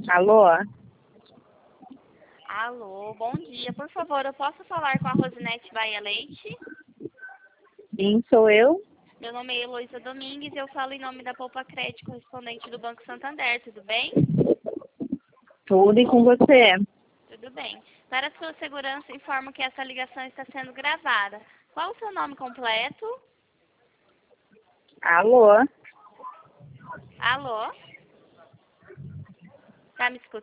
Alô? Alô, bom dia. Por favor, eu posso falar com a Rosinete Baia Leite? Sim, sou eu. Meu nome é Heloísa Domingues e eu falo em nome da Poupa Crédito, correspondente do Banco Santander. Tudo bem? Tudo e com você. Tudo bem. Para sua segurança, informo que essa ligação está sendo gravada. Qual o seu nome completo? Alô? Alô? Tá me escutando?